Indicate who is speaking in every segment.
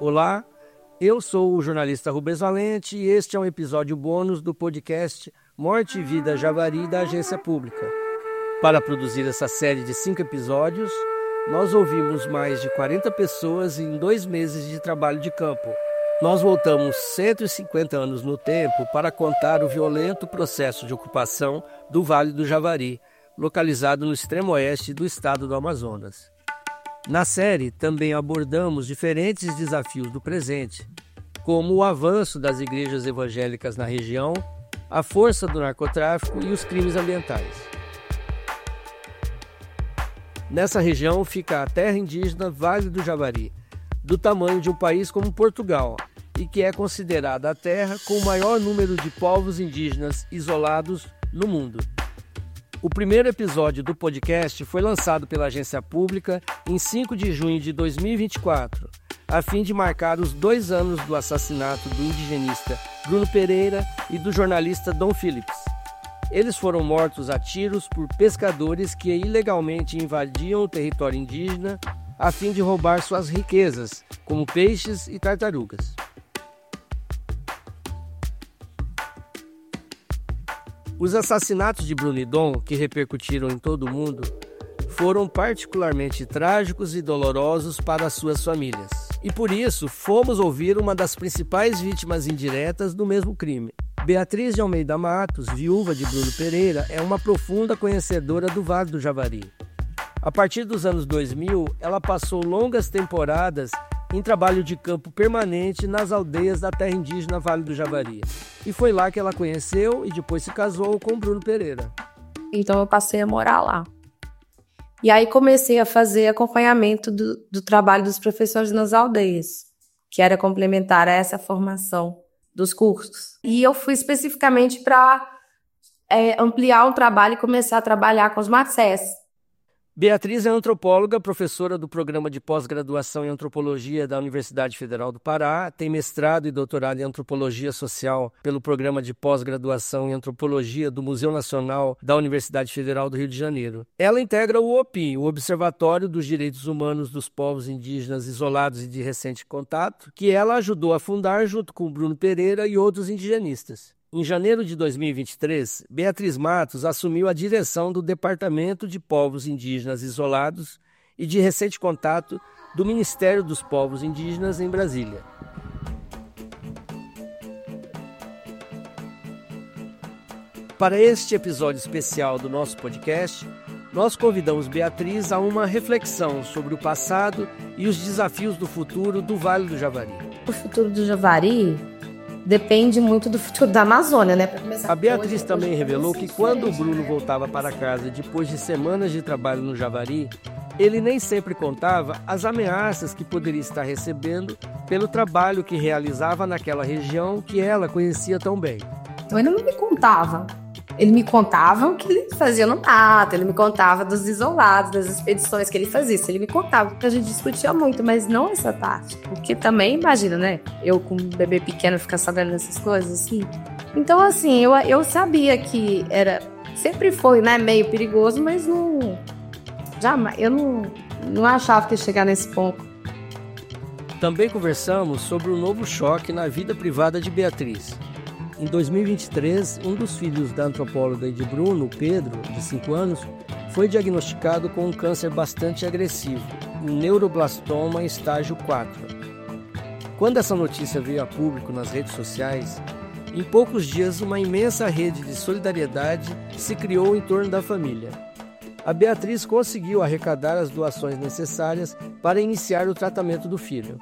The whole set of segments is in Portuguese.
Speaker 1: Olá, eu sou o jornalista Rubens Valente e este é um episódio bônus do podcast Morte e Vida Javari da Agência Pública. Para produzir essa série de 5 episódios, nós ouvimos mais de 40 pessoas em 2 meses de trabalho de campo. Nós voltamos 150 anos no tempo para contar o violento processo de ocupação do Vale do Javari, localizado no extremo oeste do estado do Amazonas. Na série, também abordamos diferentes desafios do presente, como o avanço das igrejas evangélicas na região, a força do narcotráfico e os crimes ambientais. Nessa região fica a terra indígena Vale do Javari, do tamanho de um país como Portugal, e que é considerada a terra com o maior número de povos indígenas isolados no mundo. O primeiro episódio do podcast foi lançado pela Agência Pública em 5 de junho de 2024, a fim de marcar os 2 anos do assassinato do indigenista Bruno Pereira e do jornalista Dom Phillips. Eles foram mortos a tiros por pescadores que ilegalmente invadiam o território indígena a fim de roubar suas riquezas, como peixes e tartarugas. Os assassinatos de Bruno e Dom, que repercutiram em todo o mundo, foram particularmente trágicos e dolorosos para as suas famílias. E por isso, fomos ouvir uma das principais vítimas indiretas do mesmo crime. Beatriz de Almeida Matos, viúva de Bruno Pereira, é uma profunda conhecedora do Vale do Javari. A partir dos anos 2000, ela passou longas temporadas em trabalho de campo permanente nas aldeias da terra indígena Vale do Javari. E foi lá que ela conheceu e depois se casou com Bruno Pereira.
Speaker 2: Então eu passei a morar lá. E aí comecei a fazer acompanhamento do trabalho dos professores nas aldeias, que era complementar a essa formação dos cursos. E eu fui especificamente para ampliar o trabalho e começar a trabalhar com os Macés.
Speaker 1: Beatriz é antropóloga, professora do programa de pós-graduação em antropologia da Universidade Federal do Pará, tem mestrado e doutorado em antropologia social pelo programa de pós-graduação em antropologia do Museu Nacional da Universidade Federal do Rio de Janeiro. Ela integra o OPIN, o Observatório dos Direitos Humanos dos Povos Indígenas Isolados e de Recente Contato, que ela ajudou a fundar junto com Bruno Pereira e outros indigenistas. Em janeiro de 2023, Beatriz Matos assumiu a direção do Departamento de Povos Indígenas Isolados e de Recente Contato do Ministério dos Povos Indígenas em Brasília. Para este episódio especial do nosso podcast, nós convidamos Beatriz a uma reflexão sobre o passado e os desafios do futuro do Vale do Javari.
Speaker 2: O futuro do Javari depende muito do futuro da Amazônia, né?
Speaker 1: A Beatriz também revelou que quando o Bruno voltava para casa depois de semanas de trabalho no Javari, ele nem sempre contava as ameaças que poderia estar recebendo pelo trabalho que realizava naquela região que ela conhecia tão bem.
Speaker 2: Então ele não me contava. Ele me contava o que ele fazia no mato, ele me contava dos isolados, das expedições que ele fazia. Isso ele me contava, porque a gente discutia muito, mas não essa parte. Porque também, imagina, né? Eu com um bebê pequeno ficar sabendo dessas coisas, assim. Então, assim, eu sabia que sempre foi, né, meio perigoso, mas eu não achava que ia chegar nesse ponto.
Speaker 1: Também conversamos sobre o novo choque na vida privada de Beatriz. Em 2023, um dos filhos da antropóloga e de Bruno, Pedro, de 5 anos, foi diagnosticado com um câncer bastante agressivo, um neuroblastoma em estágio 4. Quando essa notícia veio a público nas redes sociais, em poucos dias uma imensa rede de solidariedade se criou em torno da família. A Beatriz conseguiu arrecadar as doações necessárias para iniciar o tratamento do filho.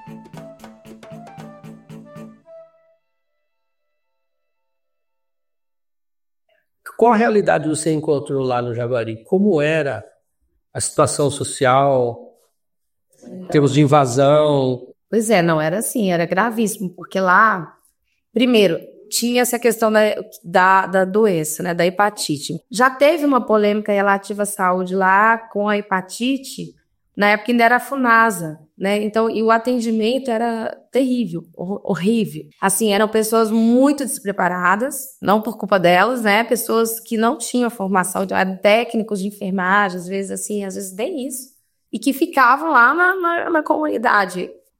Speaker 1: Qual a realidade você encontrou lá no Javari? Como era a situação social, em termos de invasão?
Speaker 2: Pois é, não era assim, era gravíssimo, porque lá, primeiro, tinha essa questão da doença, né, da hepatite. Já teve uma polêmica relativa à saúde lá com a hepatite, na época ainda era a Funasa, né? Então, e o atendimento era terrível, horrível. Assim, eram pessoas muito despreparadas, não por culpa delas, né? Pessoas que não tinham formação, eram técnicos de enfermagem, às vezes nem isso. E que ficavam lá na comunidade.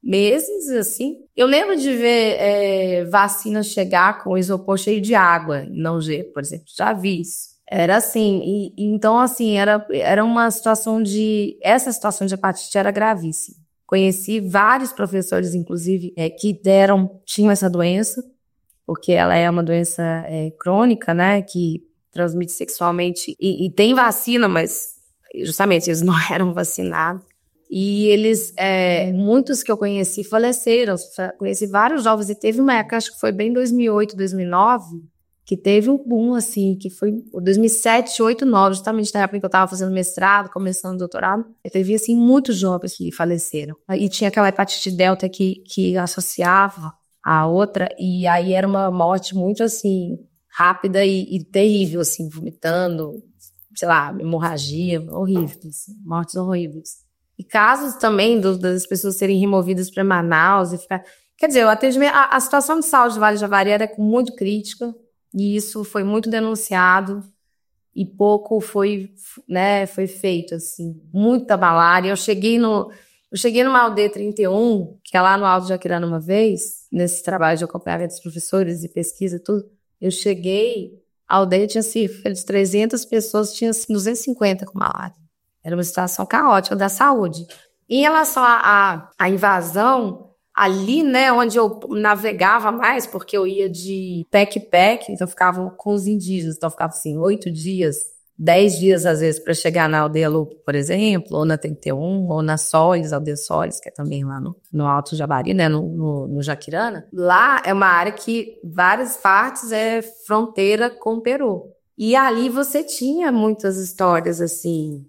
Speaker 2: meses, assim. Eu lembro de ver vacina chegar com isopor cheio de água, não gelo, por exemplo. Já vi isso. Era assim, então assim, era uma situação essa situação de hepatite era gravíssima. Conheci vários professores, inclusive, que tinham essa doença, porque ela é uma doença crônica, né, que transmite sexualmente, e tem vacina, mas justamente eles não eram vacinados. E muitos que eu conheci faleceram, conheci vários jovens, e teve uma época, acho que foi bem 2008, 2009, que teve um boom, assim, que foi 2007, 2008, 2009, justamente na época que eu estava fazendo mestrado, começando doutorado, teve, assim, muitos jovens que faleceram. E tinha aquela hepatite delta que associava a outra, e aí era uma morte muito, assim, rápida e terrível, assim, vomitando, sei lá, hemorragia, horrível, assim, mortes horríveis. E casos também das pessoas serem removidas para Manaus e ficar... Quer dizer, o atendimento, a situação de saúde do Vale do Javari era muito crítica, e isso foi muito denunciado e pouco foi feito, assim, muita malária. Eu cheguei numa aldeia 31, que é lá no Alto de Jaquirana uma vez, nesse trabalho de acompanhamento dos professores e pesquisa e tudo. Eu cheguei, a aldeia tinha cerca de 300 pessoas, tinha assim, 250 com malária. Era uma situação caótica da saúde. Em relação à invasão, ali, né, onde eu navegava mais, porque eu ia de pack, então eu ficava com os indígenas, então eu ficava assim, 8 dias, 10 dias às vezes para chegar na Aldeia Lupo, por exemplo, ou na 31, ou na Solis, Aldeia Solis, que é também lá no Alto Javari, né, no Jaquirana. Lá é uma área que várias partes é fronteira com o Peru. E ali você tinha muitas histórias, assim,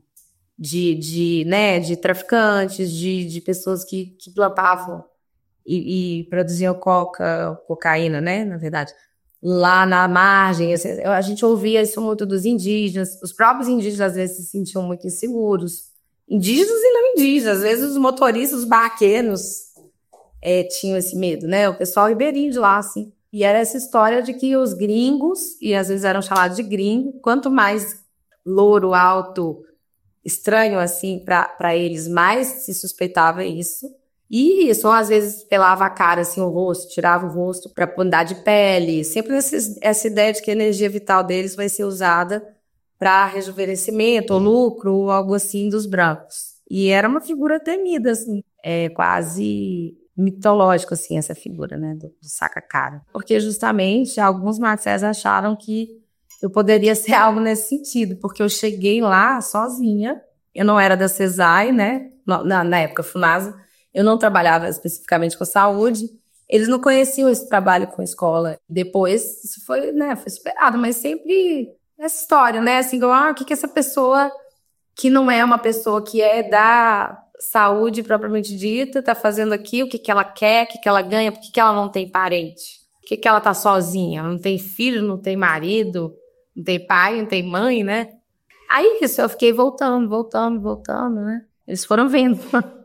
Speaker 2: de traficantes, de pessoas que plantavam e produziam cocaína, né, na verdade, lá na margem. A gente ouvia isso muito dos indígenas. Os próprios indígenas, às vezes, se sentiam muito inseguros. Indígenas e não indígenas. Às vezes, os motoristas, os barqueiros tinham esse medo, né? O pessoal ribeirinho de lá, assim. E era essa história de que os gringos, e às vezes eram chamados de gringo, quanto mais louro, alto, estranho, assim, para eles, mais se suspeitava isso. E isso, às vezes, pelava a cara, assim, o rosto, tirava o rosto para mudar de pele. Sempre essa ideia de que a energia vital deles vai ser usada para rejuvenescimento, ou lucro, ou algo assim dos brancos. E era uma figura temida, assim, quase mitológico, assim, essa figura, né, do saca-cara. Porque, justamente, alguns marxistas acharam que eu poderia ser algo nesse sentido, porque eu cheguei lá sozinha, eu não era da CESAI, né, na época, FUNASA, eu não trabalhava especificamente com saúde, eles não conheciam esse trabalho com escola. Depois, isso foi superado, mas sempre essa história, né? Assim, o que essa pessoa, que não é uma pessoa que é da saúde propriamente dita, tá fazendo aqui, o que ela quer, o que ela ganha, por que ela não tem parente? Por que ela tá sozinha? Não tem filho, não tem marido, não tem pai, não tem mãe, né? Aí isso, eu fiquei voltando, né? Eles foram vendo.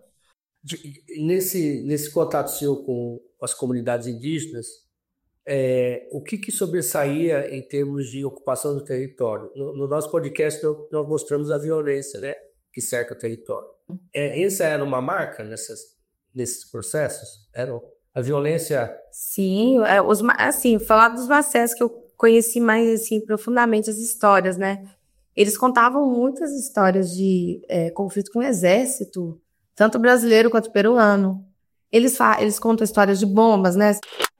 Speaker 1: Nesse contato seu com as comunidades indígenas, o que sobressaía em termos de ocupação do território? No nosso podcast, nós mostramos a violência, né, que cerca o território. Essa era uma marca nesses processos? Era a violência?
Speaker 2: Sim, assim, falar dos Macés, que eu conheci mais assim, profundamente as histórias, né? Eles contavam muitas histórias de conflito com o exército, tanto brasileiro quanto peruano. Eles contam histórias de bombas, né?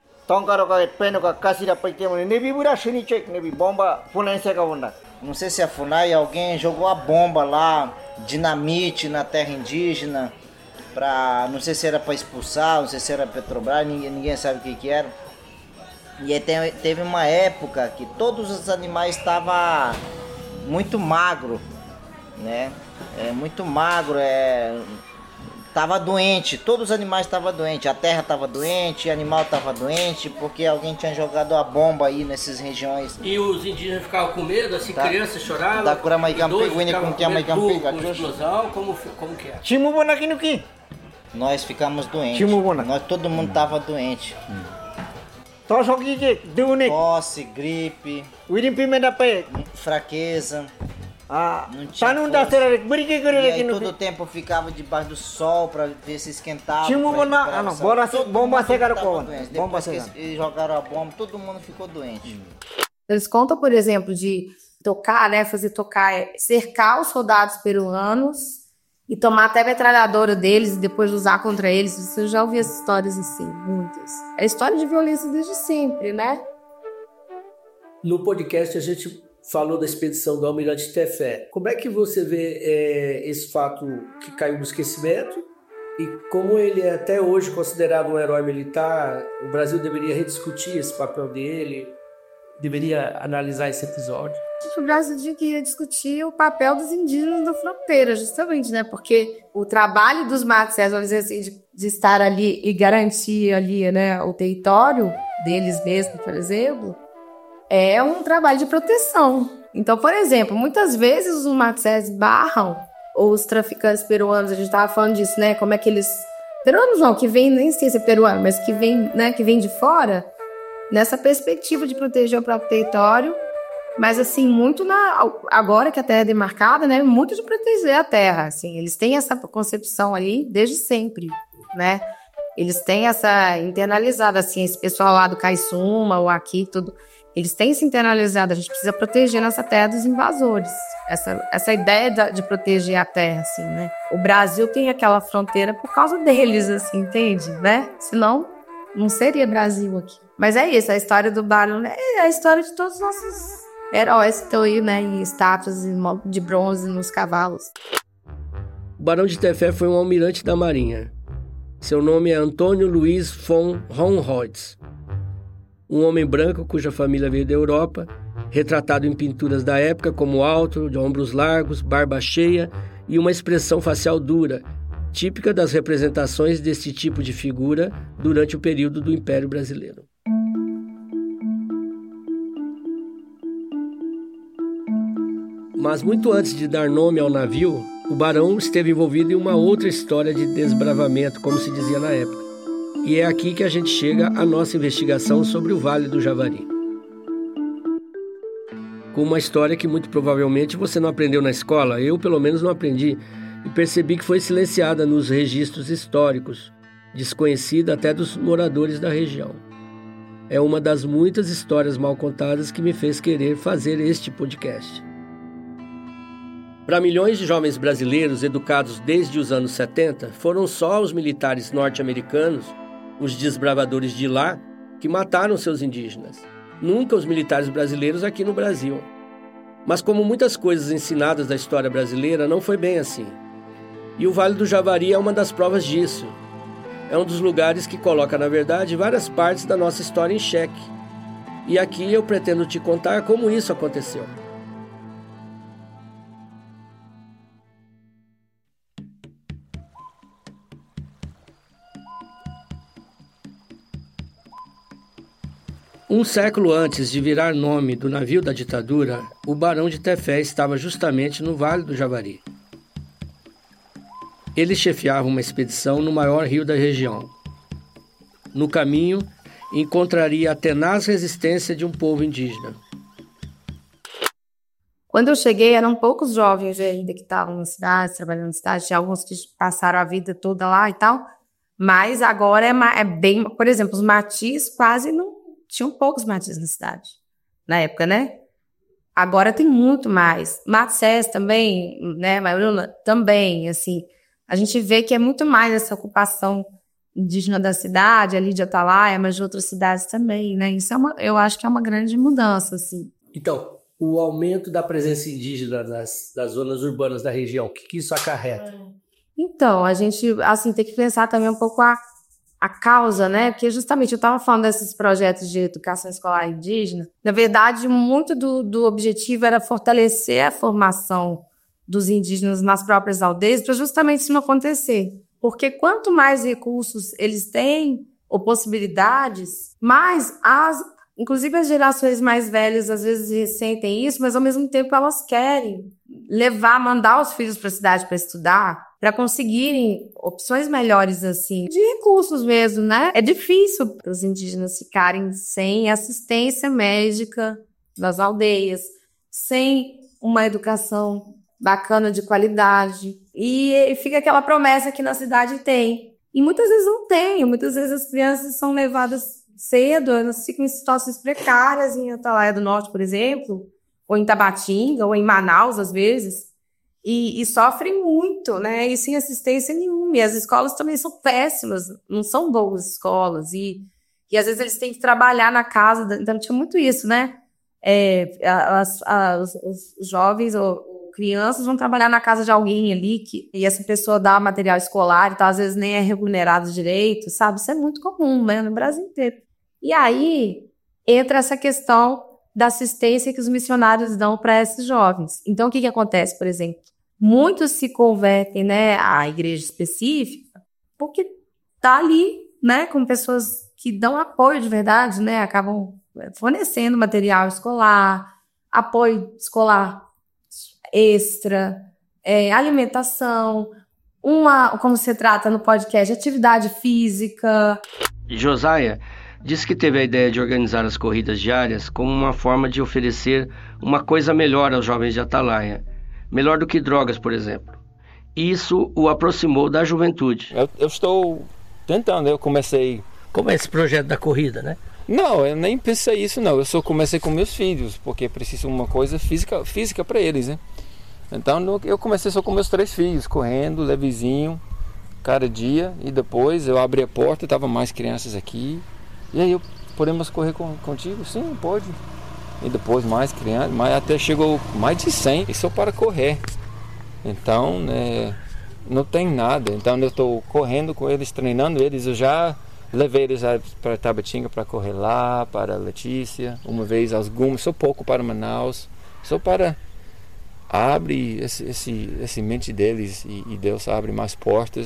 Speaker 3: Não sei se a FUNAI, alguém jogou a bomba lá, dinamite na terra indígena, não sei se era para expulsar, não sei se era Petrobras, ninguém sabe o que era. E aí teve uma época que todos os animais estavam muito magro, né? Muito magro, tava doente, todos os animais estavam doentes, a terra estava doente, o animal estava doente, porque alguém tinha jogado a bomba aí nessas regiões.
Speaker 1: E os indígenas ficavam com medo, assim, crianças choravam?
Speaker 3: Da cura mais campega, com que a mais campega,
Speaker 1: explosão, como que é?
Speaker 3: Timu bona aqui no que? Nós ficamos doentes. Nós todo mundo tava doente. Tosse, gripe, fraqueza. Pra não dar certo, e aí todo o tempo ficava debaixo do sol pra ver se esquentava.
Speaker 4: Tinha uma bomba cegada com
Speaker 3: Depois que eles jogaram a bomba, todo mundo ficou doente.
Speaker 2: Eles contam, por exemplo, de tocar, né, cercar os soldados peruanos e tomar até a metralhadora deles e depois usar contra eles. Você já ouviu essas histórias assim, muitas. É história de violência desde sempre, né?
Speaker 1: No podcast a gente falou da expedição do Almirante Tefé. Como é que você vê esse fato que caiu no esquecimento e como ele é até hoje considerado um herói militar? O Brasil deveria rediscutir esse papel dele, deveria analisar esse episódio.
Speaker 2: O Brasil devia discutir o papel dos indígenas da fronteira, justamente, né? Porque o trabalho dos Matsés, vamos dizer assim, de estar ali e garantir ali, né, o território deles mesmos, por exemplo, é um trabalho de proteção. Então, por exemplo, muitas vezes os Matsés barram os traficantes peruanos, a gente estava falando disso, né? Como é que eles... Peruanos não, que vem, nem sei se é peruano, mas que vem, né, que vem de fora, nessa perspectiva de proteger o próprio território, mas assim, muito agora que a terra é demarcada, né, muito de proteger a terra, assim, eles têm essa concepção ali desde sempre, né, eles têm essa internalizada, assim, esse pessoal lá do Caixuma, ou aqui, tudo, eles têm se internalizado, a gente precisa proteger nossa terra dos invasores, essa ideia de proteger a terra, assim, né, o Brasil tem aquela fronteira por causa deles, assim, entende, né, senão não seria Brasil aqui. Mas é isso, a história do Barão é a história de todos os nossos heróis que estão aí, né, em estátuas de bronze nos cavalos.
Speaker 1: O Barão de Tefé foi um almirante da Marinha. Seu nome é Antônio Luiz von Honrotz. Um homem branco cuja família veio da Europa, retratado em pinturas da época como alto, de ombros largos, barba cheia e uma expressão facial dura, típica das representações desse tipo de figura durante o período do Império Brasileiro. Mas muito antes de dar nome ao navio, o barão esteve envolvido em uma outra história de desbravamento, como se dizia na época. E é aqui que a gente chega à nossa investigação sobre o Vale do Javari. Com uma história que muito provavelmente você não aprendeu na escola, eu pelo menos não aprendi, e percebi que foi silenciada nos registros históricos, desconhecida até dos moradores da região. É uma das muitas histórias mal contadas que me fez querer fazer este podcast. Para milhões de jovens brasileiros educados desde os anos 70, foram só os militares norte-americanos, os desbravadores de lá, que mataram seus indígenas. Nunca os militares brasileiros aqui no Brasil. Mas como muitas coisas ensinadas da história brasileira, não foi bem assim. E o Vale do Javari é uma das provas disso. É um dos lugares que coloca, na verdade, várias partes da nossa história em xeque. E aqui eu pretendo te contar como isso aconteceu. Um século antes de virar nome do navio da ditadura, o Barão de Tefé estava justamente no Vale do Javari. Ele chefiava uma expedição no maior rio da região. No caminho, encontraria a tenaz resistência de um povo indígena.
Speaker 2: Quando eu cheguei, eram poucos jovens ainda que estavam na cidade, trabalhando na cidade, tinha alguns que passaram a vida toda lá e tal, mas agora é bem... Por exemplo, os matis quase não... Tinham poucos matis na cidade, na época, né? Agora tem muito mais. Matsés também, né? Maioruna também, assim. A gente vê que é muito mais essa ocupação indígena da cidade, ali de Atalaia, mas de outras cidades também, né? Isso eu acho que é uma grande mudança, assim.
Speaker 1: Então, o aumento da presença indígena das zonas urbanas da região, o que isso acarreta?
Speaker 2: Então, a gente, assim, tem que pensar também um pouco a causa, né? Porque justamente eu estava falando desses projetos de educação escolar indígena. Na verdade, muito do objetivo era fortalecer a formação dos indígenas nas próprias aldeias para justamente isso não acontecer. Porque quanto mais recursos eles têm, ou possibilidades, mais inclusive as gerações mais velhas às vezes ressentem isso, mas ao mesmo tempo elas querem mandar os filhos para a cidade para estudar, para conseguirem opções melhores, assim, de recursos mesmo, né? É difícil para os indígenas ficarem sem assistência médica nas aldeias, sem uma educação bacana, de qualidade. E fica aquela promessa que na cidade tem. E muitas vezes não tem. Muitas vezes as crianças são levadas cedo, elas ficam em situações precárias em Atalaia do Norte, por exemplo, ou em Tabatinga, ou em Manaus, às vezes, e sofrem muito, né? E sem assistência nenhuma. E as escolas também são péssimas, não são boas escolas. E às vezes eles têm que trabalhar na casa. Então tinha muito isso, né? Os jovens ou crianças vão trabalhar na casa de alguém ali e essa pessoa dá material escolar, então às vezes nem é remunerado direito, sabe? Isso é muito comum, né? No Brasil inteiro. E aí entra essa questão da assistência que os missionários dão para esses jovens. Então, o que acontece, por exemplo? Muitos se convertem, né, à igreja específica porque tá ali, né, com pessoas que dão apoio de verdade, né, acabam fornecendo material escolar, apoio escolar extra, alimentação, como se trata no podcast, atividade física.
Speaker 1: Josaia disse que teve a ideia de organizar as corridas diárias como uma forma de oferecer uma coisa melhor aos jovens de Atalaia, melhor do que drogas, por exemplo. Isso o aproximou da juventude.
Speaker 5: Eu estou tentando, eu comecei...
Speaker 1: Como é esse projeto da corrida, né?
Speaker 5: Não, eu nem pensei isso não, eu só comecei com meus filhos, porque preciso uma coisa física para eles, né? Então eu comecei só com meus 3 filhos, correndo, levezinho, cada dia, e depois eu abri a porta, tava mais crianças aqui, e aí podemos correr contigo? Sim, pode. E depois mais crianças, mas até chegou mais de 100, e só para correr. Então, não tem nada, então eu estou correndo com eles, treinando eles, eu já levei eles para Tabatinga para correr lá, para Letícia, uma vez algumas, só pouco para Manaus, só para abre esse mente deles e Deus abre mais portas.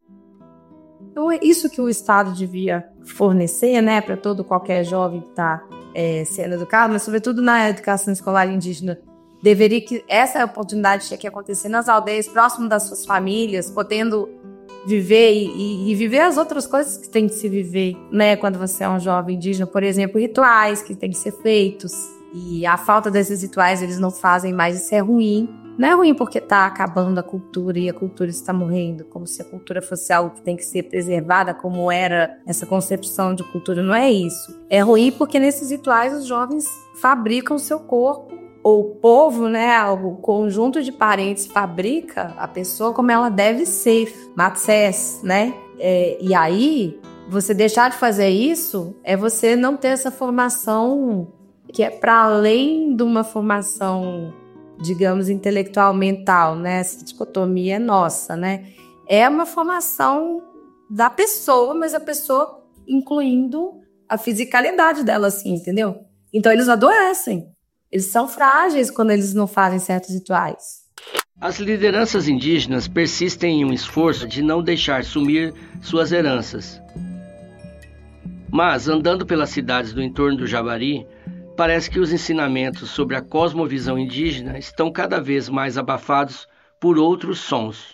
Speaker 2: Então é isso que o Estado devia fornecer, né, para qualquer jovem que está sendo educado, mas sobretudo na educação escolar indígena. Deveria que essa oportunidade tinha que acontecer nas aldeias, próximo das suas famílias, podendo viver e viver as outras coisas que tem que se viver, né, quando você é um jovem indígena, por exemplo, rituais que têm que ser feitos. E a falta desses rituais eles não fazem mais, isso é ruim. Não é ruim porque está acabando a cultura e a cultura está morrendo, como se a cultura fosse algo que tem que ser preservada, como era essa concepção de cultura. Não é isso. É ruim porque nesses rituais os jovens fabricam o seu corpo, ou o povo, né, o conjunto de parentes fabrica a pessoa como ela deve ser, Matsés, né? E aí, você deixar de fazer isso é você não ter essa formação que é para além de uma formação, digamos, intelectual, mental, né? Essa dicotomia é nossa, né? É uma formação da pessoa, mas a pessoa incluindo a fisicalidade dela, assim, entendeu? Então eles adoecem. Eles são frágeis quando eles não fazem certos rituais.
Speaker 1: As lideranças indígenas persistem em um esforço de não deixar sumir suas heranças. Mas, andando pelas cidades do entorno do Javari, parece que os ensinamentos sobre a cosmovisão indígena estão cada vez mais abafados por outros sons.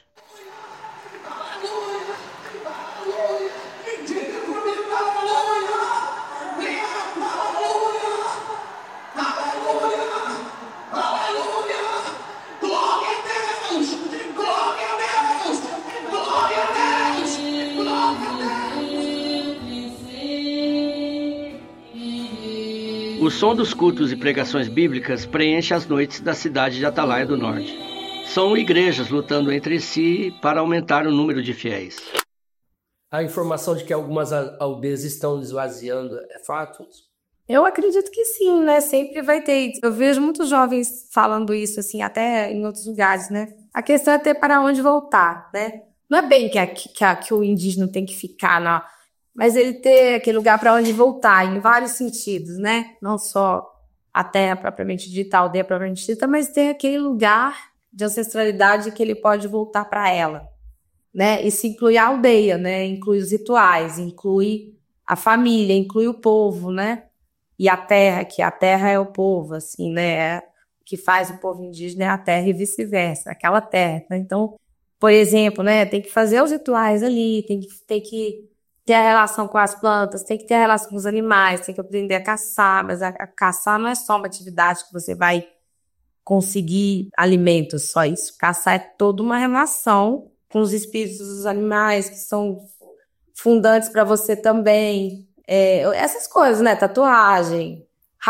Speaker 1: O som dos cultos e pregações bíblicas preenche as noites da cidade de Atalaia do Norte. São igrejas lutando entre si para aumentar o número de fiéis. A informação de que algumas aldeias estão esvaziando é fato?
Speaker 2: Eu acredito que sim, né? Sempre vai ter. Eu vejo muitos jovens falando isso, assim, até em outros lugares, né? A questão é ter para onde voltar, né? Não é bem que o indígena tem que ficar mas ele ter aquele lugar para onde voltar, em vários sentidos, né? Não só a terra propriamente dita, a aldeia propriamente dita, mas ter aquele lugar de ancestralidade que ele pode voltar para ela, né? Isso inclui a aldeia, né? Inclui os rituais, inclui a família, inclui o povo, né? E a terra, que a terra é o povo, assim, né? O que faz o povo indígena é a terra e vice-versa, aquela terra, né? Então, por exemplo, né? Tem que fazer os rituais ali, tem que ter a relação com as plantas, tem que ter a relação com os animais, tem que aprender a caçar, mas a caçar não é só uma atividade que você vai conseguir alimentos, só isso. Caçar é toda uma relação com os espíritos dos animais, que são fundantes para você também. Essas coisas, né? Tatuagem,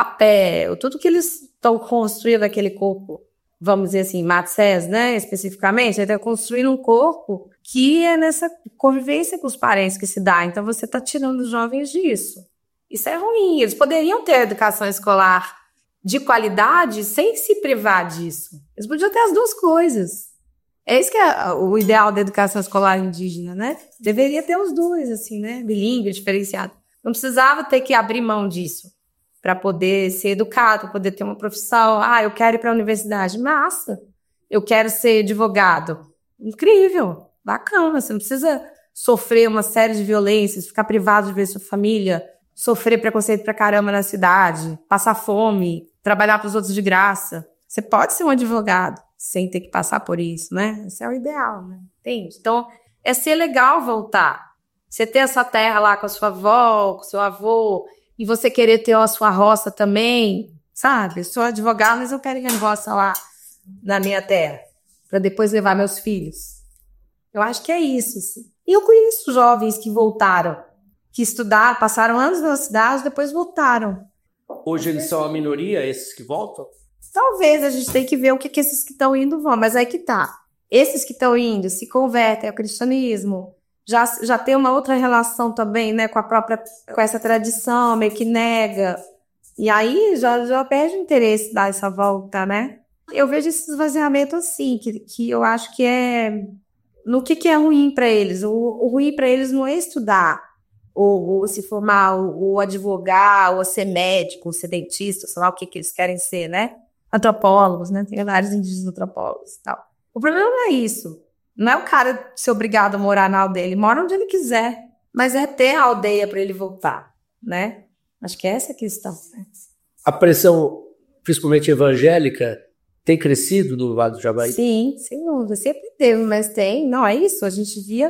Speaker 2: rapé, tudo que eles estão construindo naquele corpo, vamos dizer assim, Matsés, né? Especificamente, ele está construindo um corpo que é nessa convivência com os parentes que se dá. Então, você está tirando os jovens disso. Isso é ruim. Eles poderiam ter educação escolar de qualidade sem se privar disso. Eles podiam ter as duas coisas. É isso que é o ideal da educação escolar indígena, né? Deveria ter os dois, assim, né? Bilíngue, diferenciado. Não precisava ter que abrir mão disso para poder ser educado, para poder ter uma profissão. Eu quero ir para a universidade. Massa! Eu quero ser advogado. Incrível! Bacana! Você não precisa sofrer uma série de violências, ficar privado de ver sua família, sofrer preconceito pra caramba na cidade, passar fome, trabalhar para os outros de graça. Você pode ser um advogado sem ter que passar por isso, né? Esse é o ideal, né? Entende? Então, é ser legal voltar. Você ter essa terra lá com a sua avó, com o seu avô, e você querer ter a sua roça também, sabe? Eu sou advogada, mas eu quero ir em roça lá na minha terra, para depois levar meus filhos. Eu acho que é isso, assim. E eu conheço jovens que voltaram, que estudaram, passaram anos na cidade, depois voltaram.
Speaker 1: Hoje eles são a minoria, esses que voltam?
Speaker 2: Talvez a gente tenha que ver o que esses que estão indo vão, mas aí que tá. Esses que estão indo se convertem ao cristianismo, já tem uma outra relação também, né, com essa tradição, meio que nega. E aí já perde o interesse dar essa volta, né? Eu vejo esse esvaziamento assim, que eu acho que é no que é ruim para eles. O ruim para eles não é estudar, ou se formar, ou advogar, ou ser médico, ou ser dentista, sei lá o que eles querem ser, né? Antropólogos, né? Tem vários indígenas antropólogos e tal. O problema não é isso. Não é o cara ser obrigado a morar na aldeia. Ele mora onde ele quiser. Mas é ter a aldeia para ele voltar, né? Acho que essa é a questão. Né?
Speaker 1: A pressão, principalmente evangélica, tem crescido no Vale do Javari?
Speaker 2: Sim, sem dúvida. Sempre teve, mas tem. Não, é isso. A gente via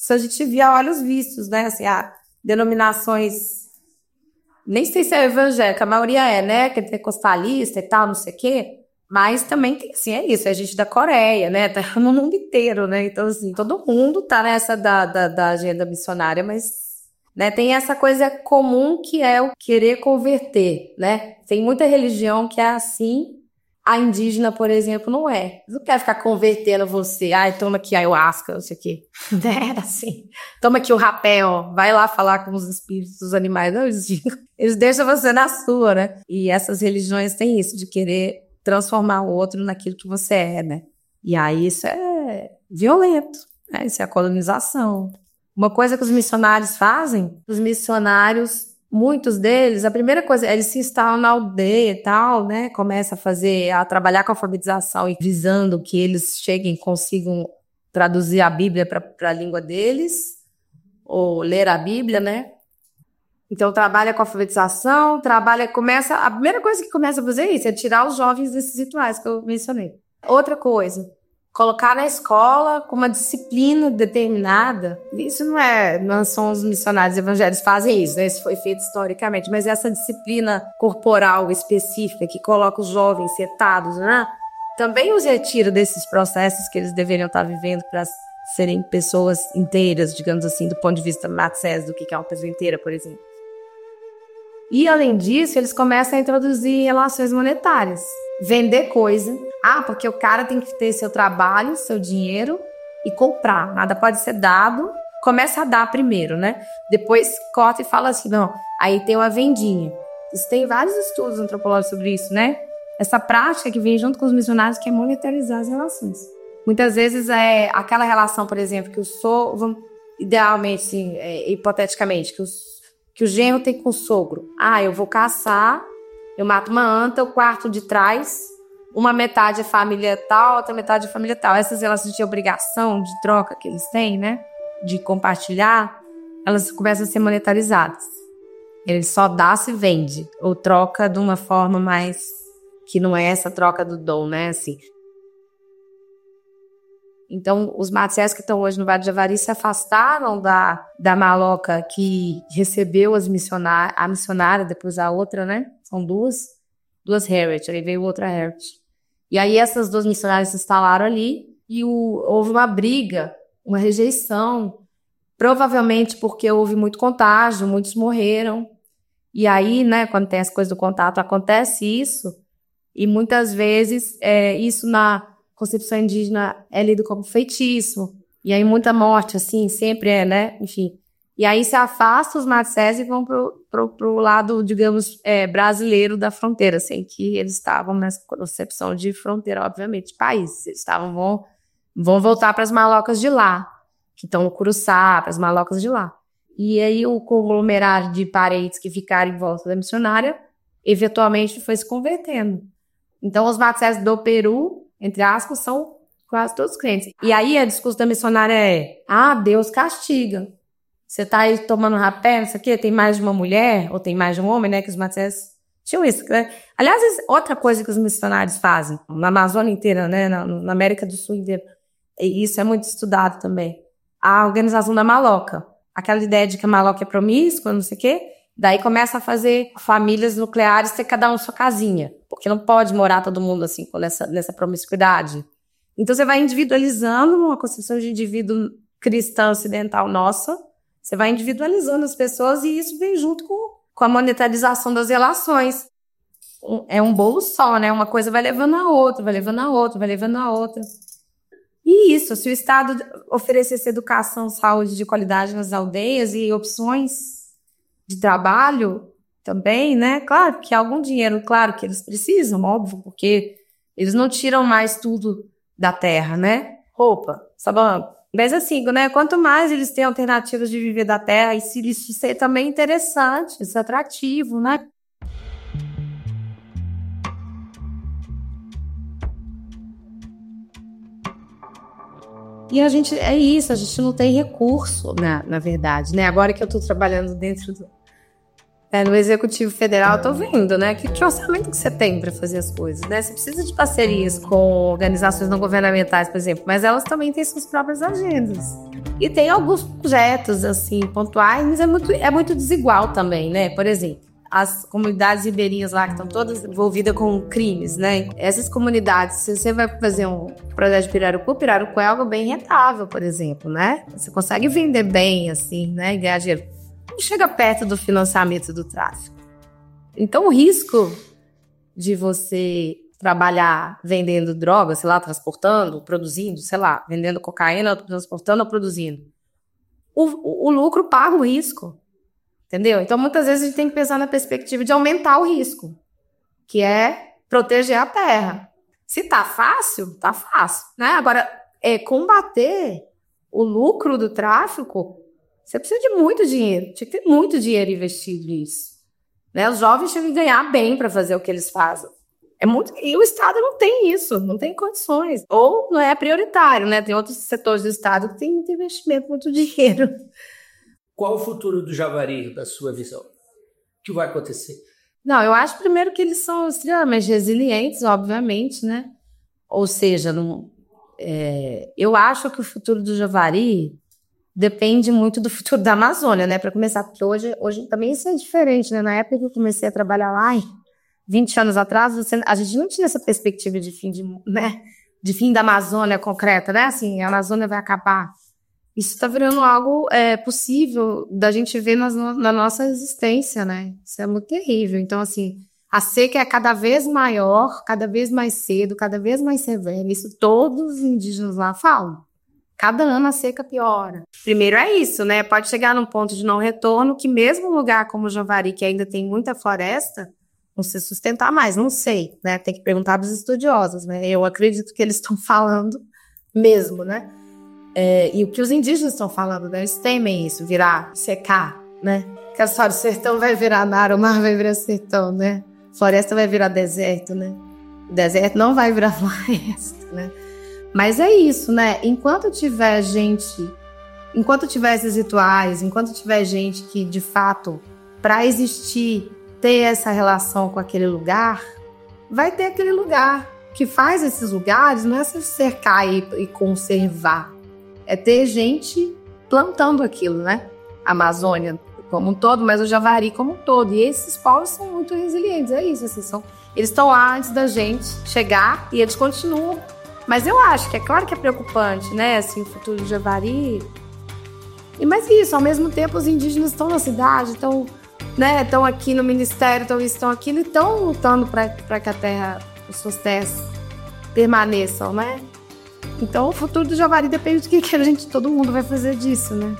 Speaker 2: a olhos vistos, né? Assim, denominações... Nem sei se é evangélica, a maioria é, né? Que é pentecostalista e tal, não sei o quê. Mas também tem, assim, é isso. É gente da Coreia, né? Tá no mundo inteiro, né? Então, assim, todo mundo tá nessa da agenda missionária, mas... né, tem essa coisa comum que é o querer converter, né? Tem muita religião que é assim... A indígena, por exemplo, não é. Não quer ficar convertendo você. Toma aqui ayahuasca, não sei o quê. É assim. Toma aqui o rapé, ó. Vai lá falar com os espíritos dos animais. Não, eles deixam você na sua, né? E essas religiões têm isso, de querer transformar o outro naquilo que você é, né? E aí isso é violento, né? Isso é a colonização. Uma coisa que os missionários fazem, muitos deles, a primeira coisa, eles se instalam na aldeia e tal, né? Começa a trabalhar com a alfabetização e visando que eles consigam traduzir a Bíblia para a língua deles, ou ler a Bíblia, né? Então, trabalha com a alfabetização, a primeira coisa que começa a fazer é isso, é tirar os jovens desses rituais que eu mencionei. Outra coisa, colocar na escola com uma disciplina determinada. Isso não são os missionários evangélicos que fazem isso, né? Isso foi feito historicamente, mas essa disciplina corporal específica que coloca os jovens sentados, né? Também os retira desses processos que eles deveriam estar vivendo para serem pessoas inteiras, digamos assim, do ponto de vista Matsés, do que é uma pessoa inteira, por exemplo. E, além disso, eles começam a introduzir relações monetárias. Vender coisa. Porque o cara tem que ter seu trabalho, seu dinheiro e comprar. Nada pode ser dado. Começa a dar primeiro, né? Depois corta e fala assim, não. Aí tem uma vendinha. Tem vários estudos antropológicos sobre isso, né? Essa prática que vem junto com os missionários, que é monetarizar as relações. Muitas vezes é aquela relação, por exemplo, que idealmente, assim, hipoteticamente, que o genro tem com o sogro. Eu vou caçar, eu mato uma anta, o quarto de trás, uma metade é família tal, outra metade é família tal. Essas relações de obrigação, de troca que eles têm, né? De compartilhar, elas começam a ser monetarizadas. Ele só dá se vende, ou troca de uma forma mais... que não é essa troca do dom, né? Assim. Então, os Matsés que estão hoje no Vale do Javari se afastaram da maloca que recebeu a missionária, depois a outra, né? São duas Harriet, aí veio outra Harriet. E aí essas 2 missionárias se instalaram ali e houve uma briga, uma rejeição, provavelmente porque houve muito contágio, muitos morreram. E aí, né, quando tem as coisas do contato, acontece isso, e muitas vezes isso na concepção indígena é lido como feitiço, e aí muita morte, assim, sempre né, enfim. E aí se afasta os Matsés e vão pro lado, digamos, brasileiro da fronteira, assim, que eles estavam nessa concepção de fronteira, obviamente, de país. Eles vão voltar para as malocas de lá, que estão no Curuçá, para as malocas de lá. E aí o conglomerado de parentes que ficaram em volta da missionária, eventualmente foi se convertendo. Então os Matsés do Peru, entre aspas, são quase todos crentes. E aí o discurso da missionária Deus castiga. Você tá aí tomando rapé, não sei o quê, tem mais de uma mulher, ou tem mais de um homem, né, que os Matsés tinham isso, né? Aliás, outra coisa que os missionários fazem, na Amazônia inteira, né, na América do Sul inteira, e isso é muito estudado também, a organização da maloca. Aquela ideia de que a maloca é promíscua, não sei o quê, daí começa a fazer famílias nucleares ter cada um sua casinha, porque não pode morar todo mundo assim, nessa promiscuidade. Então você vai individualizando uma concepção de indivíduo cristã ocidental nossa, você vai individualizando as pessoas e isso vem junto com a monetarização das relações. É um bolo só, né? Uma coisa vai levando a outra, vai levando a outra, vai levando a outra. E isso, se o Estado oferecesse educação, saúde de qualidade nas aldeias e opções de trabalho também, né? Claro que algum dinheiro, claro que eles precisam, óbvio, porque eles não tiram mais tudo da terra, né? Roupa, sabão. Mas assim, né? Quanto mais eles têm alternativas de viver da terra, isso ser também interessante, isso é atrativo, né? E a gente não tem recurso, na verdade, né? Agora que eu estou trabalhando dentro no Executivo Federal, eu tô vendo, né? Que orçamento que você tem para fazer as coisas, né? Você precisa de parcerias com organizações não governamentais, por exemplo, mas elas também têm suas próprias agendas. E tem alguns projetos, assim, pontuais, mas é muito desigual também, né? Por exemplo, as comunidades ribeirinhas lá que estão todas envolvidas com crimes, né? Essas comunidades, se você vai fazer um projeto de pirarucu é algo bem rentável, por exemplo, né? Você consegue vender bem, assim, né? E ganhar dinheiro. Não chega perto do financiamento do tráfico. Então, o risco de você trabalhar vendendo droga, sei lá, transportando, produzindo, sei lá, vendendo cocaína, transportando ou produzindo, o lucro paga o risco. Entendeu? Então, muitas vezes a gente tem que pensar na perspectiva de aumentar o risco, que é proteger a terra. Se tá fácil, né? Agora, combater o lucro do tráfico, você precisa de muito dinheiro. Tinha que ter muito dinheiro investido nisso. Né? Os jovens tinham que ganhar bem para fazer o que eles fazem. E o Estado não tem isso, não tem condições. Ou não é prioritário, né? Tem outros setores do Estado que tem muito investimento, muito dinheiro.
Speaker 1: Qual o futuro do Javari, da sua visão? O que vai acontecer?
Speaker 2: Não, eu acho primeiro que eles são extremamente resilientes, obviamente, né? Ou seja, eu acho que o futuro do Javari depende muito do futuro da Amazônia, né? Para começar, porque hoje também isso é diferente, né? Na época que eu comecei a trabalhar lá, 20 anos atrás, a gente não tinha essa perspectiva de fim da Amazônia concreta, né? Assim, a Amazônia vai acabar. Isso está virando algo possível da gente ver na nossa existência, né? Isso é muito terrível. Então, assim, a seca é cada vez maior, cada vez mais cedo, cada vez mais severa. Isso todos os indígenas lá falam. Cada ano a seca piora. Primeiro é isso, né? Pode chegar num ponto de não retorno que mesmo um lugar como o Javari, que ainda tem muita floresta, não se sustentar mais. Não sei, né? Tem que perguntar para os estudiosos, né? Eu acredito que eles estão falando mesmo, né? E o que os indígenas estão falando, né? Eles temem isso, secar, né? Que a história do sertão vai virar mar, o mar vai virar sertão, né? Floresta vai virar deserto, né? O deserto não vai virar floresta, né? Mas é isso, né? Enquanto tiver esses rituais, enquanto tiver gente que, de fato, para existir, ter essa relação com aquele lugar, vai ter aquele lugar. O que faz esses lugares não é se cercar e conservar, é ter gente plantando aquilo, né? A Amazônia como um todo, mas o Javari como um todo. E esses povos são muito resilientes, é isso, assim, Eles estão lá antes da gente chegar e eles continuam. Mas eu acho que é claro que é preocupante, né? Assim, o futuro do Javari. Mas isso, ao mesmo tempo, os indígenas estão na cidade, estão, né, estão aqui no ministério, estão aqui e estão lutando para que as suas terras permaneçam, né? Então, o futuro do Javari depende do que todo mundo vai fazer disso, né?